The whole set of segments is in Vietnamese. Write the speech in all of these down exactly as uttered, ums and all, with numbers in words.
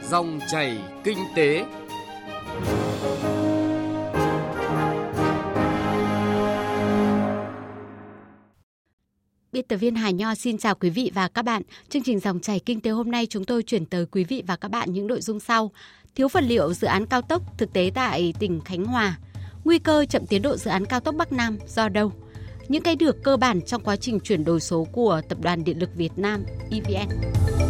Dòng chảy kinh tế. Biên tập viên Hà Nho xin chào quý vị và các bạn. Chương trình Dòng chảy kinh tế hôm nay chúng tôi chuyển tới quý vị và các bạn những nội dung sau. Thiếu vật liệu dự án cao tốc thực tế tại tỉnh Khánh Hòa. Nguy cơ chậm tiến độ dự án cao tốc Bắc Nam do đâu? Những cái được cơ bản trong quá trình chuyển đổi số của Tập đoàn Điện lực Việt Nam E V N.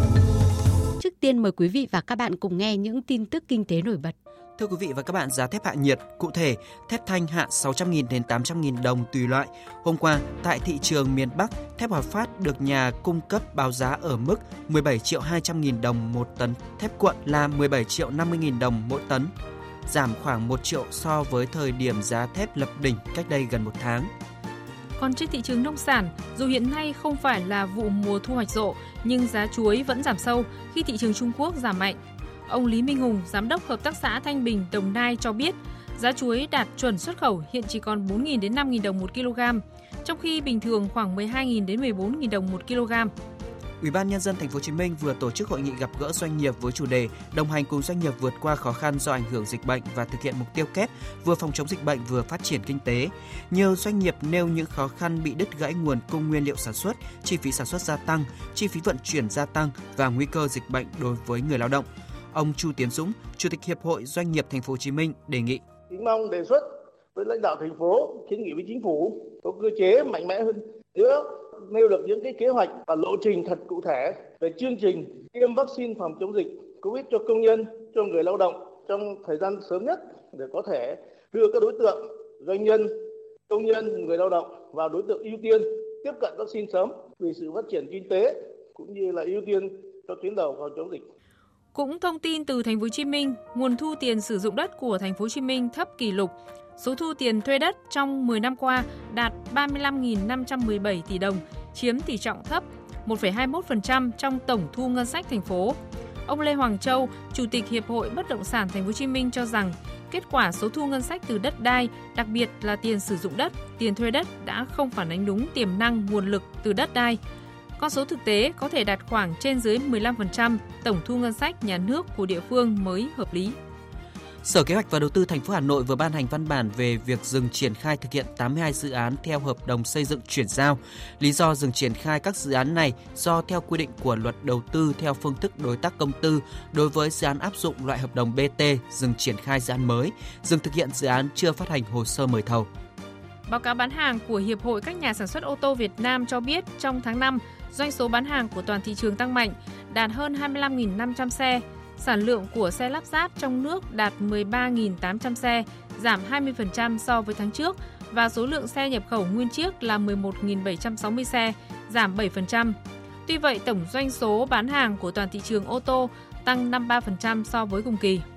Trước tiên mời quý vị và các bạn cùng nghe những tin tức kinh tế nổi bật. Thưa quý vị và các bạn, giá thép hạ nhiệt, cụ thể, thép thanh hạ sáu trăm nghìn đến tám trăm nghìn đồng tùy loại. Hôm qua, tại thị trường miền Bắc, thép Hòa Phát được nhà cung cấp báo giá ở mức mười bảy triệu hai trăm nghìn đồng một tấn, thép cuộn là mười bảy triệu năm mươi nghìn đồng mỗi tấn, giảm khoảng một triệu so với thời điểm giá thép lập đỉnh cách đây gần một tháng. Còn trên thị trường nông sản, dù hiện nay không phải là vụ mùa thu hoạch rộ, nhưng giá chuối vẫn giảm sâu khi thị trường Trung Quốc giảm mạnh. Ông Lý Minh Hùng, Giám đốc Hợp tác xã Thanh Bình, Đồng Nai cho biết, giá chuối đạt chuẩn xuất khẩu hiện chỉ còn bốn nghìn đến năm nghìn đồng một kg, trong khi bình thường khoảng mười hai nghìn đến mười bốn nghìn đồng một kg. Ủy ban Nhân dân Thành phố Hồ Chí Minh vừa tổ chức hội nghị gặp gỡ doanh nghiệp với chủ đề đồng hành cùng doanh nghiệp vượt qua khó khăn do ảnh hưởng dịch bệnh và thực hiện mục tiêu kép vừa phòng chống dịch bệnh vừa phát triển kinh tế. Nhiều doanh nghiệp nêu những khó khăn bị đứt gãy nguồn cung nguyên liệu sản xuất, chi phí sản xuất gia tăng, chi phí vận chuyển gia tăng và nguy cơ dịch bệnh đối với người lao động. Ông Chu Tiến Dũng, Chủ tịch Hiệp hội Doanh nghiệp Thành phố Hồ Chí Minh đề nghị: Kính mong đề xuất với lãnh đạo thành phố, kiến nghị với chính phủ có cơ chế mạnh mẽ hơn nữa, nêu được những cái kế hoạch và lộ trình thật cụ thể về chương trình tiêm vaccine phòng chống dịch Covid cho công nhân, cho người lao động trong thời gian sớm nhất để có thể đưa các đối tượng doanh nhân, công nhân, người lao động vào đối tượng ưu tiên tiếp cận vaccine sớm vì sự phát triển kinh tế cũng như là ưu tiên cho tuyến đầu phòng chống dịch. Cũng thông tin từ Thành phố Hồ Chí Minh, nguồn thu tiền sử dụng đất của Thành phố Hồ Chí Minh thấp kỷ lục. Số thu tiền thuê đất trong mười năm qua đạt ba mươi lăm nghìn năm trăm mười bảy tỷ đồng, chiếm tỷ trọng thấp một phẩy hai mươi mốt phần trăm trong tổng thu ngân sách thành phố. Ông Lê Hoàng Châu, Chủ tịch Hiệp hội Bất động sản Thành phố Hồ Chí Minh cho rằng, kết quả số thu ngân sách từ đất đai, đặc biệt là tiền sử dụng đất, tiền thuê đất đã không phản ánh đúng tiềm năng nguồn lực từ đất đai. Con số thực tế có thể đạt khoảng trên dưới mười lăm phần trăm tổng thu ngân sách nhà nước của địa phương mới hợp lý. Sở Kế hoạch và Đầu tư thành phố Hà Nội vừa ban hành văn bản về việc dừng triển khai thực hiện tám mươi hai dự án theo hợp đồng xây dựng chuyển giao. Lý do dừng triển khai các dự án này do theo quy định của Luật Đầu tư theo phương thức đối tác công tư, đối với dự án áp dụng loại hợp đồng bê tê, dừng triển khai dự án mới, dừng thực hiện dự án chưa phát hành hồ sơ mời thầu. Báo cáo bán hàng của Hiệp hội các nhà sản xuất ô tô Việt Nam cho biết trong tháng năm, doanh số bán hàng của toàn thị trường tăng mạnh, đạt hơn hai mươi lăm nghìn năm trăm xe. Sản lượng của xe lắp ráp trong nước đạt mười ba nghìn tám trăm xe, giảm hai mươi phần trăm so với tháng trước, và số lượng xe nhập khẩu nguyên chiếc là mười một nghìn bảy trăm sáu mươi xe, giảm bảy phần trăm. Tuy vậy, tổng doanh số bán hàng của toàn thị trường ô tô tăng năm mươi ba phần trăm so với cùng kỳ.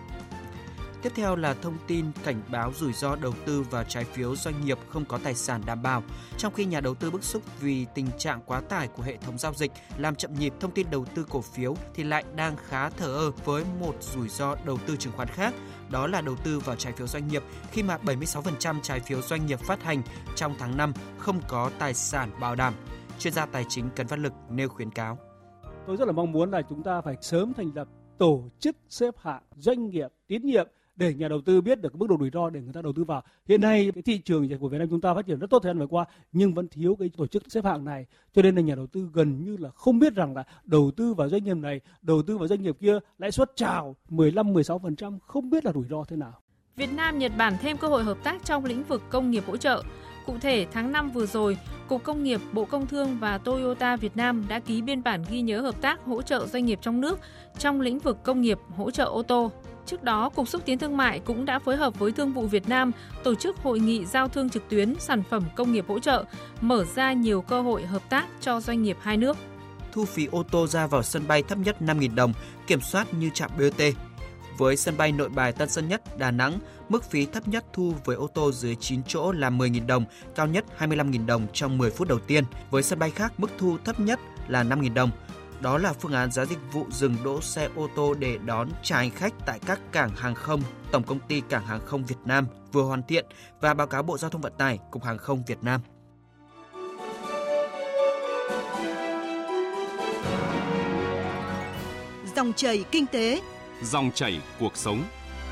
Tiếp theo là thông tin cảnh báo rủi ro đầu tư vào trái phiếu doanh nghiệp không có tài sản đảm bảo. Trong khi nhà đầu tư bức xúc vì tình trạng quá tải của hệ thống giao dịch làm chậm nhịp thông tin đầu tư cổ phiếu thì lại đang khá thờ ơ với một rủi ro đầu tư chứng khoán khác, đó là đầu tư vào trái phiếu doanh nghiệp, khi mà bảy mươi sáu phần trăm trái phiếu doanh nghiệp phát hành trong tháng năm không có tài sản bảo đảm. Chuyên gia tài chính Cấn Văn Lực nêu khuyến cáo: Tôi rất là mong muốn là chúng ta phải sớm thành lập tổ chức xếp hạng doanh nghiệp tín nhiệm để nhà đầu tư biết được mức độ rủi ro để người ta đầu tư vào. Hiện nay cái thị trường của Việt Nam chúng ta phát triển rất tốt thời gian vừa qua, nhưng vẫn thiếu cái tổ chức xếp hạng này, cho nên là nhà đầu tư gần như là không biết rằng là đầu tư vào doanh nghiệp này, đầu tư vào doanh nghiệp kia, lãi suất chào mười lăm mười sáu phần trăm, không biết là rủi ro thế nào. Việt Nam Nhật Bản thêm cơ hội hợp tác trong lĩnh vực công nghiệp hỗ trợ. Cụ thể, tháng năm vừa rồi, Cục Công nghiệp, Bộ Công Thương và Toyota Việt Nam đã ký biên bản ghi nhớ hợp tác hỗ trợ doanh nghiệp trong nước trong lĩnh vực công nghiệp hỗ trợ ô tô. Trước đó, Cục Xúc tiến Thương mại cũng đã phối hợp với Thương vụ Việt Nam tổ chức hội nghị giao thương trực tuyến sản phẩm công nghiệp hỗ trợ, mở ra nhiều cơ hội hợp tác cho doanh nghiệp hai nước. Thu phí ô tô ra vào sân bay thấp nhất năm nghìn đồng, kiểm soát như trạm bê o tê. Với sân bay Nội Bài, Tân Sơn Nhất, Đà Nẵng, mức phí thấp nhất thu với ô tô dưới chín chỗ là mười nghìn đồng, cao nhất hai mươi lăm nghìn đồng trong mười phút đầu tiên. Với sân bay khác, mức thu thấp nhất là năm nghìn đồng. Đó là phương án giá dịch vụ dừng đỗ xe ô tô để đón trả hành khách tại các cảng hàng không Tổng công ty Cảng hàng không Việt Nam vừa hoàn thiện và báo cáo Bộ Giao thông Vận tải, Cục Hàng không Việt Nam. Dòng chảy kinh tế, dòng chảy cuộc sống.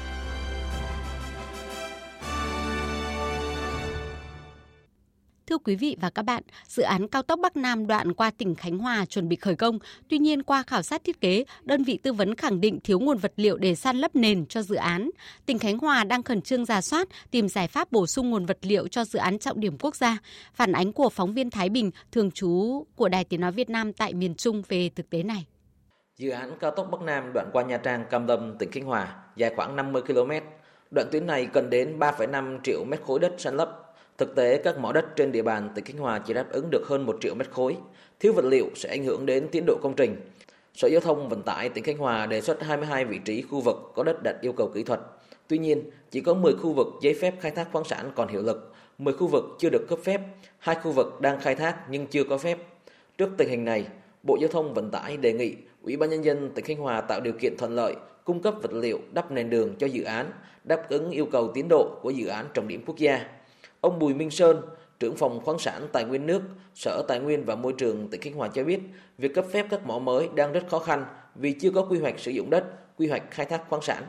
Thưa quý vị và các bạn, dự án cao tốc Bắc Nam đoạn qua tỉnh Khánh Hòa chuẩn bị khởi công. Tuy nhiên, qua khảo sát thiết kế, đơn vị tư vấn khẳng định thiếu nguồn vật liệu để san lấp nền cho dự án. Tỉnh Khánh Hòa đang khẩn trương rà soát, tìm giải pháp bổ sung nguồn vật liệu cho dự án trọng điểm quốc gia. Phản ánh của phóng viên Thái Bình, thường trú của Đài Tiếng nói Việt Nam tại miền Trung về thực tế này. Dự án cao tốc Bắc Nam đoạn qua Nha Trang, Cam Lâm, tỉnh Khánh Hòa dài khoảng năm mươi ki lô mét. Đoạn tuyến này cần đến ba phẩy năm triệu mét khối đất san lấp. Thực tế, các mỏ đất trên địa bàn tỉnh Khánh Hòa chỉ đáp ứng được hơn một triệu mét khối. Thiếu vật liệu sẽ ảnh hưởng đến tiến độ công trình. Sở Giao thông Vận tải tỉnh Khánh Hòa đề xuất hai mươi hai vị trí khu vực có đất đạt yêu cầu kỹ thuật. Tuy nhiên, chỉ có mười khu vực giấy phép khai thác khoáng sản còn hiệu lực, mười khu vực chưa được cấp phép, hai khu vực đang khai thác nhưng chưa có phép. Trước tình hình này, Bộ Giao thông Vận tải đề nghị Ủy ban Nhân dân tỉnh Khánh Hòa tạo điều kiện thuận lợi, cung cấp vật liệu đắp nền đường cho dự án, đáp ứng yêu cầu tiến độ của dự án trọng điểm quốc gia. Ông Bùi Minh Sơn, trưởng phòng khoáng sản tài nguyên nước, Sở Tài nguyên và Môi trường tỉnh Khánh Hòa cho biết, việc cấp phép các mỏ mới đang rất khó khăn vì chưa có quy hoạch sử dụng đất, quy hoạch khai thác khoáng sản.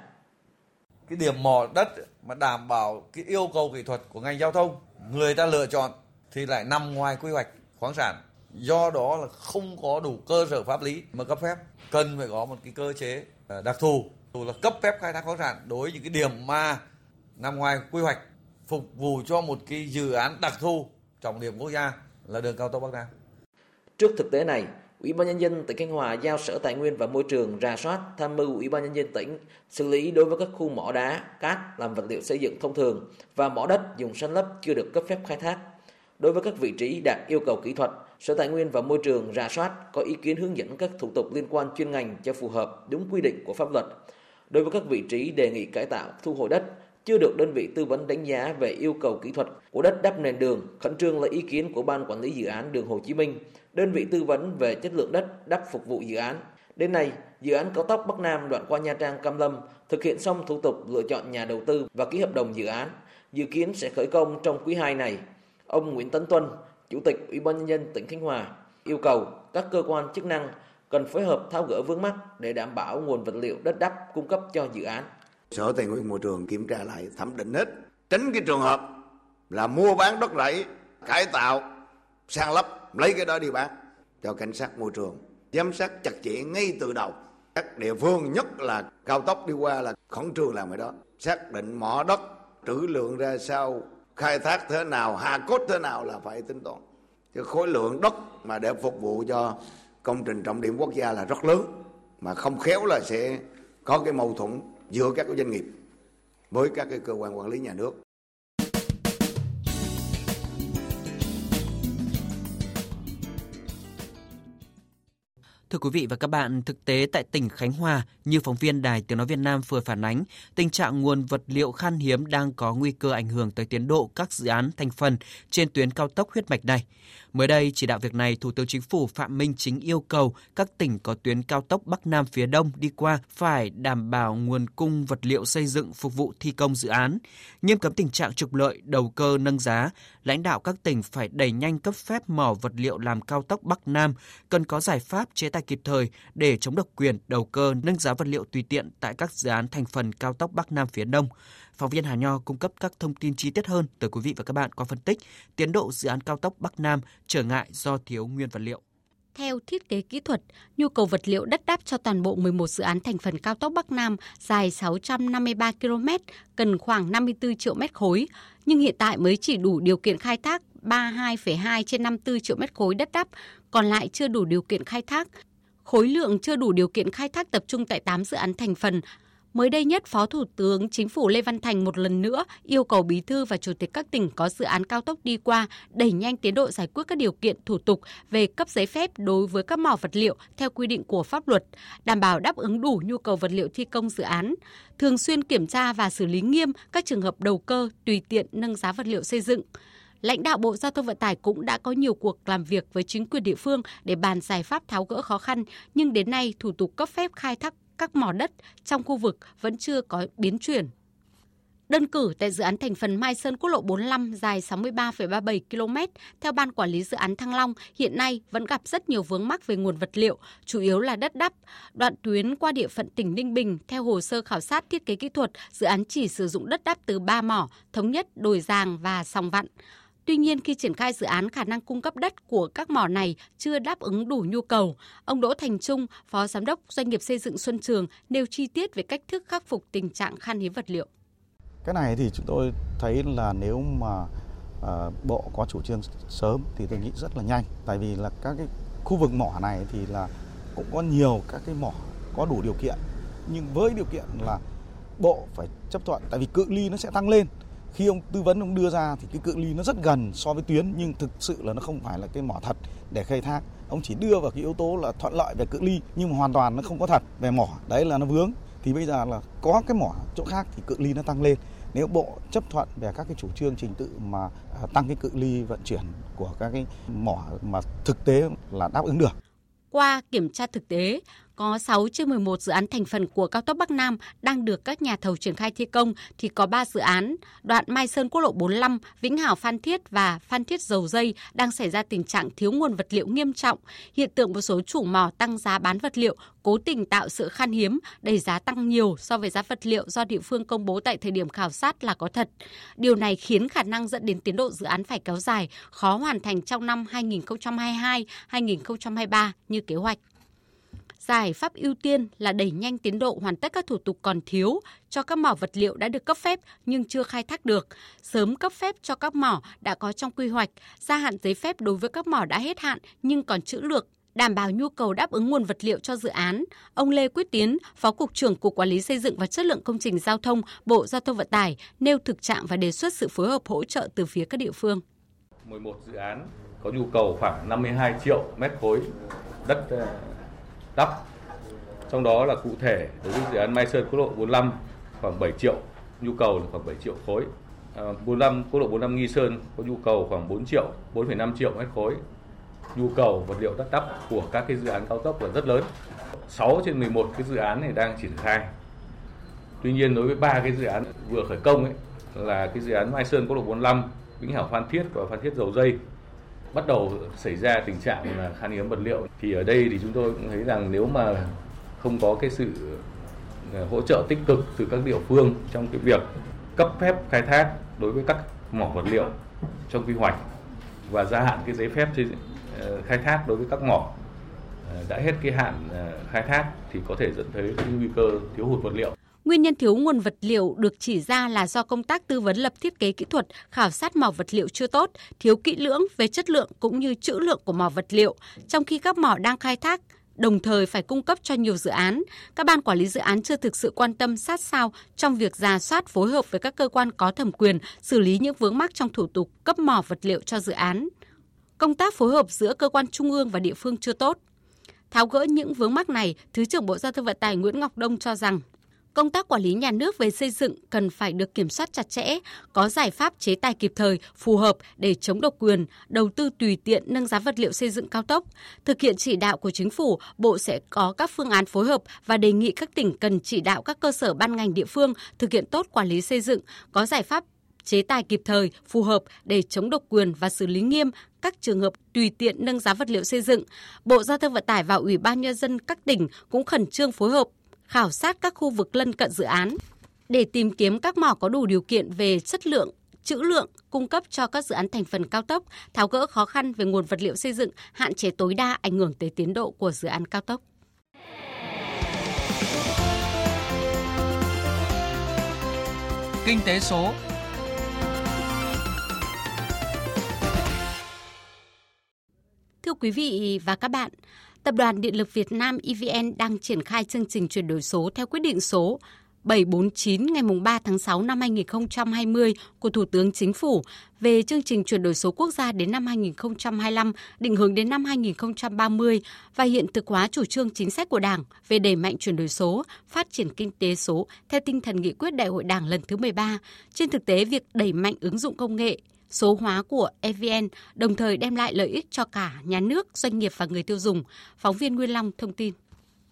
Cái điểm mỏ đất mà đảm bảo cái yêu cầu kỹ thuật của ngành giao thông, người ta lựa chọn thì lại nằm ngoài quy hoạch khoáng sản. Do đó là không có đủ cơ sở pháp lý mà cấp phép. Cần phải có một cái cơ chế đặc thù, dù là cấp phép khai thác khoáng sản đối với những cái điểm mà nằm ngoài quy hoạch, phục vụ cho một cái dự án đặc thù trọng điểm quốc gia là đường cao tốc Bắc Nam. Trước thực tế này, Ủy ban Nhân dân tỉnh Khánh Hòa giao Sở Tài nguyên và Môi trường rà soát, tham mưu Ủy ban Nhân dân tỉnh xử lý đối với các khu mỏ đá, cát làm vật liệu xây dựng thông thường và mỏ đất dùng san lấp chưa được cấp phép khai thác. Đối với các vị trí đạt yêu cầu kỹ thuật, Sở Tài nguyên và Môi trường rà soát, có ý kiến hướng dẫn các thủ tục liên quan chuyên ngành cho phù hợp đúng quy định của pháp luật. Đối với các vị trí đề nghị cải tạo, thu hồi đất, chưa được đơn vị tư vấn đánh giá về yêu cầu kỹ thuật của đất đắp nền đường, khẩn trương lấy ý kiến của Ban Quản lý Dự án Đường Hồ Chí Minh, đơn vị tư vấn về chất lượng đất đắp phục vụ dự án. Đến nay, dự án cao tốc Bắc Nam đoạn qua Nha Trang, Cam Lâm thực hiện xong thủ tục lựa chọn nhà đầu tư và ký hợp đồng dự án, dự kiến sẽ khởi công trong quý hai này. Ông Nguyễn Tấn Tuân, Chủ tịch Ủy ban Nhân dân tỉnh Khánh Hòa yêu cầu các cơ quan chức năng cần phối hợp tháo gỡ vướng mắc để đảm bảo nguồn vật liệu đất đắp cung cấp cho dự án. Sở Tài nguyên Môi trường kiểm tra lại, thẩm định hết, tránh cái trường hợp là mua bán đất rẫy, cải tạo, san lấp, lấy cái đó đi bán cho cảnh sát môi trường, giám sát chặt chẽ ngay từ đầu. Các địa phương nhất là cao tốc đi qua là khẩn trương làm cái đó, xác định mỏ đất, trữ lượng ra sao, khai thác thế nào, hạ cốt thế nào là phải tính toán. Cái khối lượng đất mà để phục vụ cho công trình trọng điểm quốc gia là rất lớn, mà không khéo là sẽ có cái mâu thuẫn giữa các doanh nghiệp với các cái cơ quan quản lý nhà nước. Thưa quý vị và các bạn, thực tế tại tỉnh Khánh Hòa, như phóng viên Đài Tiếng nói Việt Nam vừa phản ánh, tình trạng nguồn vật liệu khan hiếm đang có nguy cơ ảnh hưởng tới tiến độ các dự án thành phần trên tuyến cao tốc huyết mạch này. Mới đây, chỉ đạo việc này, Thủ tướng Chính phủ Phạm Minh Chính yêu cầu các tỉnh có tuyến cao tốc Bắc Nam phía Đông đi qua phải đảm bảo nguồn cung vật liệu xây dựng phục vụ thi công dự án, nghiêm cấm tình trạng trục lợi, đầu cơ nâng giá. Lãnh đạo các tỉnh phải đẩy nhanh cấp phép mỏ vật liệu làm cao tốc Bắc Nam, cần có giải pháp chế tài kịp thời để chống độc quyền, đầu cơ, nâng giá vật liệu tùy tiện tại các dự án thành phần cao tốc Bắc Nam phía Đông. Phóng viên Hà Nho cung cấp các thông tin chi tiết hơn tới quý vị và các bạn qua phân tích tiến độ dự án cao tốc Bắc Nam trở ngại do thiếu nguyên vật liệu. Theo thiết kế kỹ thuật, nhu cầu vật liệu đất đắp cho toàn bộ mười một dự án thành phần cao tốc Bắc Nam dài sáu trăm năm mươi ba ki lô mét cần khoảng năm mươi tư triệu mét khối, nhưng hiện tại mới chỉ đủ điều kiện khai thác ba mươi hai phẩy hai trên năm mươi tư triệu mét khối đất đắp, còn lại chưa đủ điều kiện khai thác. Khối lượng chưa đủ điều kiện khai thác tập trung tại tám dự án thành phần. Mới đây nhất, Phó Thủ tướng Chính phủ Lê Văn Thành một lần nữa yêu cầu Bí thư và Chủ tịch các tỉnh có dự án cao tốc đi qua đẩy nhanh tiến độ giải quyết các điều kiện thủ tục về cấp giấy phép đối với các mỏ vật liệu theo quy định của pháp luật, đảm bảo đáp ứng đủ nhu cầu vật liệu thi công dự án, thường xuyên kiểm tra và xử lý nghiêm các trường hợp đầu cơ, tùy tiện nâng giá vật liệu xây dựng. Lãnh đạo Bộ Giao thông Vận tải cũng đã có nhiều cuộc làm việc với chính quyền địa phương để bàn giải pháp tháo gỡ khó khăn, nhưng đến nay thủ tục cấp phép khai thác các mỏ đất trong khu vực vẫn chưa có biến chuyển. Đơn cử tại dự án thành phần Mai Sơn quốc lộ bốn mươi lăm dài sáu mươi ba phẩy ba mươi bảy ki lô mét, theo Ban Quản lý Dự án Thăng Long, hiện nay vẫn gặp rất nhiều vướng mắc về nguồn vật liệu, chủ yếu là đất đắp. Đoạn tuyến qua địa phận tỉnh Ninh Bình, theo hồ sơ khảo sát thiết kế kỹ thuật, dự án chỉ sử dụng đất đắp từ ba mỏ, Thống Nhất, Đồi Giàng và Sòng Vặn. Tuy nhiên, khi triển khai dự án, khả năng cung cấp đất của các mỏ này chưa đáp ứng đủ nhu cầu. Ông Đỗ Thành Trung, Phó Giám đốc Doanh nghiệp Xây dựng Xuân Trường, nêu chi tiết về cách thức khắc phục tình trạng khan hiếm vật liệu. Cái này thì chúng tôi thấy là nếu mà uh, Bộ có chủ trương sớm thì tôi nghĩ rất là nhanh. Tại vì là các cái khu vực mỏ này thì là cũng có nhiều các cái mỏ có đủ điều kiện. Nhưng với điều kiện là Bộ phải chấp thuận, tại vì cự ly nó sẽ tăng lên. Khi ông tư vấn ông đưa ra thì cái cự ly nó rất gần so với tuyến, nhưng thực sự là nó không phải là cái mỏ thật để khai thác. Ông chỉ đưa vào cái yếu tố là thuận lợi về cự ly, nhưng mà hoàn toàn nó không có thật về mỏ. Đấy là nó vướng. Thì bây giờ là có cái mỏ chỗ khác thì cự ly nó tăng lên. Nếu Bộ chấp thuận về các cái chủ trương trình tự mà tăng cái cự ly vận chuyển của các cái mỏ mà thực tế là đáp ứng được. Qua kiểm tra thực tế, có sáu trên mười một dự án thành phần của cao tốc Bắc Nam đang được các nhà thầu triển khai thi công thì có ba dự án, đoạn Mai Sơn quốc lộ bốn mươi lăm, Vĩnh Hảo Phan Thiết và Phan Thiết Dầu Dây đang xảy ra tình trạng thiếu nguồn vật liệu nghiêm trọng. Hiện tượng một số chủ mỏ tăng giá bán vật liệu, cố tình tạo sự khan hiếm, đẩy giá tăng nhiều so với giá vật liệu do địa phương công bố tại thời điểm khảo sát là có thật. Điều này khiến khả năng dẫn đến tiến độ dự án phải kéo dài, khó hoàn thành trong năm hai nghìn không trăm hai mươi hai đến hai nghìn không trăm hai mươi ba như kế hoạch. Giải pháp ưu tiên là đẩy nhanh tiến độ hoàn tất các thủ tục còn thiếu cho các mỏ vật liệu đã được cấp phép nhưng chưa khai thác được, sớm cấp phép cho các mỏ đã có trong quy hoạch, gia hạn giấy phép đối với các mỏ đã hết hạn nhưng còn trữ lượng, đảm bảo nhu cầu đáp ứng nguồn vật liệu cho dự án. Ông Lê Quyết Tiến, Phó Cục trưởng Cục Quản lý Xây dựng và Chất lượng Công trình Giao thông, Bộ Giao thông Vận tải nêu thực trạng và đề xuất sự phối hợp hỗ trợ từ phía các địa phương. mười một dự án có nhu cầu khoảng năm mươi hai triệu mét khối đất đắp. Trong đó là cụ thể đối với dự án Mai Sơn quốc lộ bốn mươi lăm khoảng bảy triệu, nhu cầu là khoảng bảy triệu khối. À, bốn mươi lăm quốc lộ bốn mươi lăm Nghi Sơn có nhu cầu khoảng bốn triệu, bốn phẩy năm triệu mét khối. Nhu cầu vật liệu đất đắp của các cái dự án cao tốc là rất lớn. sáu trên mười một cái dự án này đang triển khai. Tuy nhiên đối với ba cái dự án vừa khởi công ấy là cái dự án Mai Sơn quốc lộ bốn mươi lăm, Vĩnh Hảo Phan Thiết và Phan Thiết Dầu Dây bắt đầu xảy ra tình trạng là khan hiếm vật liệu. Thì ở đây thì chúng tôi cũng thấy rằng nếu mà không có cái sự hỗ trợ tích cực từ các địa phương trong cái việc cấp phép khai thác đối với các mỏ vật liệu trong quy hoạch và gia hạn cái giấy phép khai thác đối với các mỏ đã hết cái hạn khai thác thì có thể dẫn tới cái nguy cơ thiếu hụt vật liệu. Nguyên nhân thiếu nguồn vật liệu được chỉ ra là do công tác tư vấn lập thiết kế kỹ thuật, khảo sát mỏ vật liệu chưa tốt, thiếu kỹ lưỡng về chất lượng cũng như trữ lượng của mỏ vật liệu, trong khi các mỏ đang khai thác đồng thời phải cung cấp cho nhiều dự án. Các ban quản lý dự án chưa thực sự quan tâm sát sao trong việc rà soát phối hợp với các cơ quan có thẩm quyền xử lý những vướng mắc trong thủ tục cấp mỏ vật liệu cho dự án. Công tác phối hợp giữa cơ quan trung ương và địa phương chưa tốt. Tháo gỡ những vướng mắc này, Thứ trưởng Bộ Giao thông Vận tải Nguyễn Ngọc Đông cho rằng công tác quản lý nhà nước về xây dựng cần phải được kiểm soát chặt chẽ, có giải pháp chế tài kịp thời, phù hợp để chống độc quyền, đầu tư tùy tiện nâng giá vật liệu xây dựng cao tốc. Thực hiện chỉ đạo của Chính phủ, Bộ sẽ có các phương án phối hợp và đề nghị các tỉnh cần chỉ đạo các cơ sở ban ngành địa phương thực hiện tốt quản lý xây dựng, có giải pháp chế tài kịp thời, phù hợp để chống độc quyền và xử lý nghiêm các trường hợp tùy tiện nâng giá vật liệu xây dựng. Bộ Giao thông Vận tải và Ủy ban Nhân dân các tỉnh cũng khẩn trương phối hợp khảo sát các khu vực lân cận dự án để tìm kiếm các mỏ có đủ điều kiện về chất lượng, trữ lượng, cung cấp cho các dự án thành phần cao tốc, tháo gỡ khó khăn về nguồn vật liệu xây dựng, hạn chế tối đa ảnh hưởng tới tiến độ của dự án cao tốc. Kinh tế số. Thưa quý vị và các bạn, Tập đoàn Điện lực Việt Nam E V N đang triển khai chương trình chuyển đổi số theo quyết định số bảy trăm bốn mươi chín ngày ba tháng sáu năm hai nghìn không trăm hai mươi của Thủ tướng Chính phủ về chương trình chuyển đổi số quốc gia đến năm hai nghìn không trăm hai mươi lăm, định hướng đến năm hai nghìn không trăm ba mươi và hiện thực hóa chủ trương chính sách của Đảng về đẩy mạnh chuyển đổi số, phát triển kinh tế số theo tinh thần nghị quyết Đại hội Đảng lần thứ mười ba. Trên thực tế, việc đẩy mạnh ứng dụng công nghệ số hóa của E V N đồng thời đem lại lợi ích cho cả nhà nước, doanh nghiệp và người tiêu dùng. Phóng viên Nguyên Long thông tin.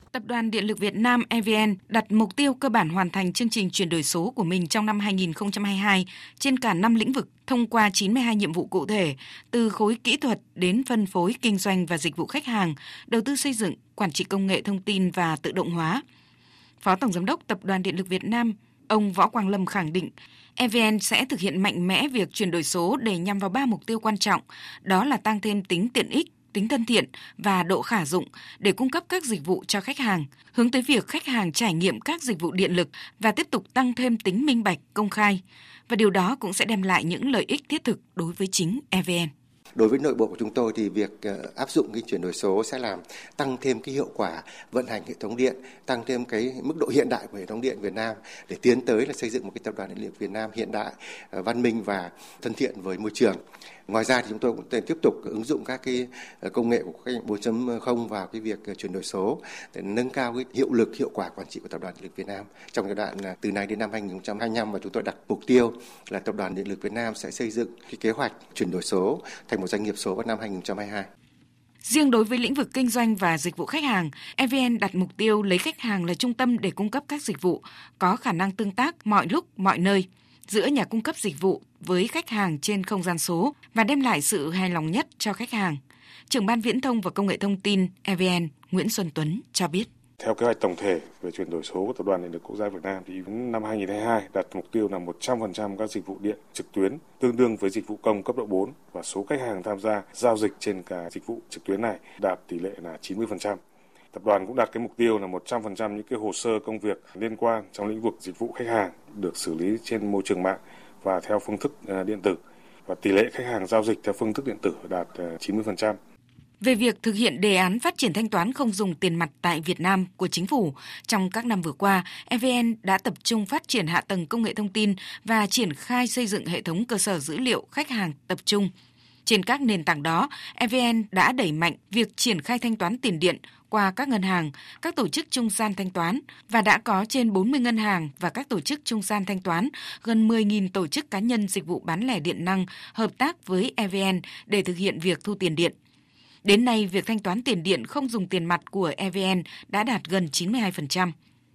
Tập đoàn Điện lực Việt Nam E V N đặt mục tiêu cơ bản hoàn thành chương trình chuyển đổi số của mình trong năm hai nghìn không trăm hai mươi hai trên cả năm lĩnh vực thông qua chín mươi hai nhiệm vụ cụ thể, từ khối kỹ thuật đến phân phối kinh doanh và dịch vụ khách hàng, đầu tư xây dựng, quản trị công nghệ thông tin và tự động hóa. Phó Tổng Giám đốc Tập đoàn Điện lực Việt Nam, ông Võ Quang Lâm khẳng định, E V N sẽ thực hiện mạnh mẽ việc chuyển đổi số để nhằm vào ba mục tiêu quan trọng, đó là tăng thêm tính tiện ích, tính thân thiện và độ khả dụng để cung cấp các dịch vụ cho khách hàng, hướng tới việc khách hàng trải nghiệm các dịch vụ điện lực và tiếp tục tăng thêm tính minh bạch, công khai. Và điều đó cũng sẽ đem lại những lợi ích thiết thực đối với chính E V N. Đối với nội bộ của chúng tôi thì việc áp dụng cái chuyển đổi số sẽ làm tăng thêm cái hiệu quả vận hành hệ thống điện, tăng thêm cái mức độ hiện đại của hệ thống điện Việt Nam để tiến tới là xây dựng một cái tập đoàn điện lực Việt Nam hiện đại, văn minh và thân thiện với môi trường. Ngoài ra thì chúng tôi cũng tiếp tục ứng dụng các cái công nghệ của cách mạng bốn chấm không vào cái việc chuyển đổi số để nâng cao cái hiệu lực, hiệu quả quản trị của Tập đoàn Điện lực Việt Nam trong giai đoạn từ nay đến năm hai nghìn không trăm hai mươi lăm, và chúng tôi đặt mục tiêu là Tập đoàn Điện lực Việt Nam sẽ xây dựng cái kế hoạch chuyển đổi số thành một doanh nghiệp số vào năm hai nghìn không trăm hai mươi hai. Riêng đối với lĩnh vực kinh doanh và dịch vụ khách hàng, E V N đặt mục tiêu lấy khách hàng là trung tâm để cung cấp các dịch vụ có khả năng tương tác mọi lúc, mọi nơi giữa nhà cung cấp dịch vụ với khách hàng trên không gian số và đem lại sự hài lòng nhất cho khách hàng. Trưởng ban Viễn thông và Công nghệ thông tin E V N Nguyễn Xuân Tuấn cho biết. Theo kế hoạch tổng thể về chuyển đổi số của Tập đoàn Điện lực Quốc gia Việt Nam thì năm hai nghìn không trăm hai mươi hai đặt mục tiêu là một trăm phần trăm các dịch vụ điện trực tuyến tương đương với dịch vụ công cấp độ bốn và số khách hàng tham gia giao dịch trên cả dịch vụ trực tuyến này đạt tỷ lệ là chín mươi phần trăm. Tập đoàn cũng đặt cái mục tiêu là một trăm phần trăm những cái hồ sơ công việc liên quan trong lĩnh vực dịch vụ khách hàng được xử lý trên môi trường mạng và theo phương thức điện tử, và tỷ lệ khách hàng giao dịch theo phương thức điện tử đạt chín mươi phần trăm. Về việc thực hiện đề án phát triển thanh toán không dùng tiền mặt tại Việt Nam của Chính phủ, trong các năm vừa qua, E V N đã tập trung phát triển hạ tầng công nghệ thông tin và triển khai xây dựng hệ thống cơ sở dữ liệu khách hàng tập trung. Trên các nền tảng đó, E V N đã đẩy mạnh việc triển khai thanh toán tiền điện qua các ngân hàng, các tổ chức trung gian thanh toán và đã có trên bốn mươi ngân hàng và các tổ chức trung gian thanh toán, gần mười nghìn tổ chức cá nhân dịch vụ bán lẻ điện năng hợp tác với E V N để thực hiện việc thu tiền điện. Đến nay, việc thanh toán tiền điện không dùng tiền mặt của E V N đã đạt gần chín mươi hai phần trăm.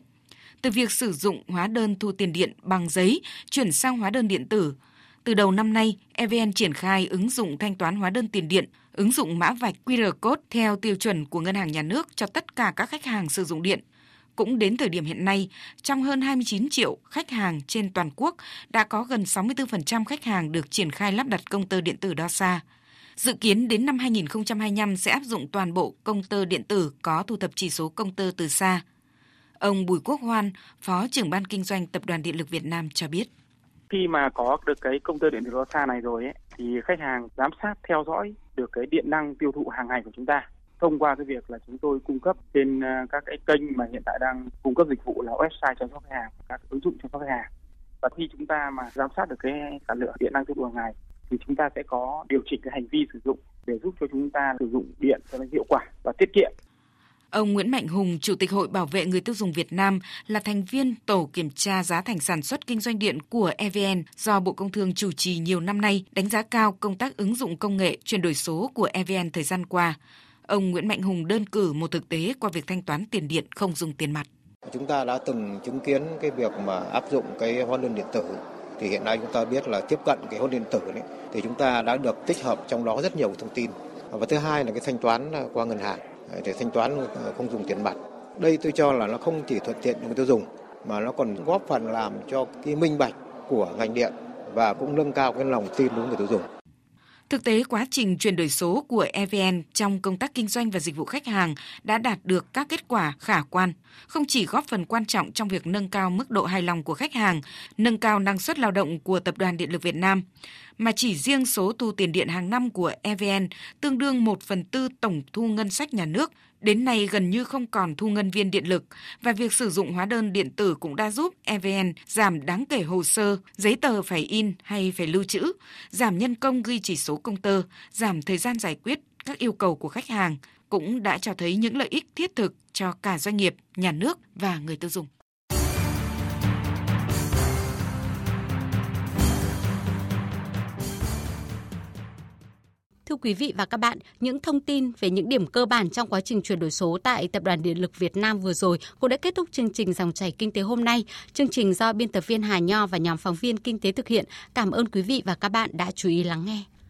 Từ việc sử dụng hóa đơn thu tiền điện bằng giấy chuyển sang hóa đơn điện tử, từ đầu năm nay, E V N triển khai ứng dụng thanh toán hóa đơn tiền điện, ứng dụng mã vạch quy rờ code theo tiêu chuẩn của Ngân hàng Nhà nước cho tất cả các khách hàng sử dụng điện. Cũng đến thời điểm hiện nay, trong hơn hai mươi chín triệu khách hàng trên toàn quốc, đã có gần sáu mươi tư phần trăm khách hàng được triển khai lắp đặt công tơ điện tử đo xa. Dự kiến đến năm hai nghìn không trăm hai mươi lăm sẽ áp dụng toàn bộ công tơ điện tử có thu thập chỉ số công tơ từ xa. Ông Bùi Quốc Hoan, Phó trưởng ban kinh doanh Tập đoàn Điện lực Việt Nam cho biết. Khi mà có được cái công tơ điện tử đo xa này rồi ấy, thì khách hàng giám sát theo dõi được cái điện năng tiêu thụ hàng ngày của chúng ta thông qua cái việc là chúng tôi cung cấp trên các cái kênh mà hiện tại đang cung cấp dịch vụ là website chăm sóc khách hàng, các ứng dụng chăm sóc khách hàng. Và khi chúng ta mà giám sát được cái sản lượng điện năng tiêu thụ hàng ngày thì chúng ta sẽ có điều chỉnh cái hành vi sử dụng để giúp cho chúng ta sử dụng điện cho nó hiệu quả và tiết kiệm. Ông Nguyễn Mạnh Hùng, Chủ tịch Hội Bảo vệ Người tiêu dùng Việt Nam, là thành viên Tổ kiểm tra giá thành sản xuất kinh doanh điện của E V N do Bộ Công Thương chủ trì nhiều năm nay, đánh giá cao công tác ứng dụng công nghệ chuyển đổi số của E V N thời gian qua. Ông Nguyễn Mạnh Hùng đơn cử một thực tế qua việc thanh toán tiền điện không dùng tiền mặt. Chúng ta đã từng chứng kiến cái việc mà áp dụng cái hóa đơn điện tử. Thì hiện nay chúng ta biết là tiếp cận cái hóa đơn điện tử đấy, thì chúng ta đã được tích hợp trong đó rất nhiều thông tin. Và thứ hai là cái thanh toán qua ngân hàng để thanh toán không dùng tiền mặt. Đây tôi cho là nó không chỉ thuận tiện cho người tiêu dùng mà nó còn góp phần làm cho cái minh bạch của ngành điện và cũng nâng cao cái lòng tin đối với người tiêu dùng. Thực tế, quá trình chuyển đổi số của E V N trong công tác kinh doanh và dịch vụ khách hàng đã đạt được các kết quả khả quan, không chỉ góp phần quan trọng trong việc nâng cao mức độ hài lòng của khách hàng, nâng cao năng suất lao động của Tập đoàn Điện lực Việt Nam, mà chỉ riêng số thu tiền điện hàng năm của E V N tương đương một phần tư tổng thu ngân sách nhà nước, đến nay gần như không còn thu ngân viên điện lực, và việc sử dụng hóa đơn điện tử cũng đã giúp E V N giảm đáng kể hồ sơ, giấy tờ phải in hay phải lưu trữ, giảm nhân công ghi chỉ số công tơ, giảm thời gian giải quyết các yêu cầu của khách hàng, cũng đã cho thấy những lợi ích thiết thực cho cả doanh nghiệp, nhà nước và người tiêu dùng. Thưa quý vị và các bạn, những thông tin về những điểm cơ bản trong quá trình chuyển đổi số tại Tập đoàn Điện lực Việt Nam vừa rồi cũng đã kết thúc chương trình Dòng chảy kinh tế hôm nay. Chương trình do biên tập viên Hà Nho và nhóm phóng viên kinh tế thực hiện. Cảm ơn quý vị và các bạn đã chú ý lắng nghe.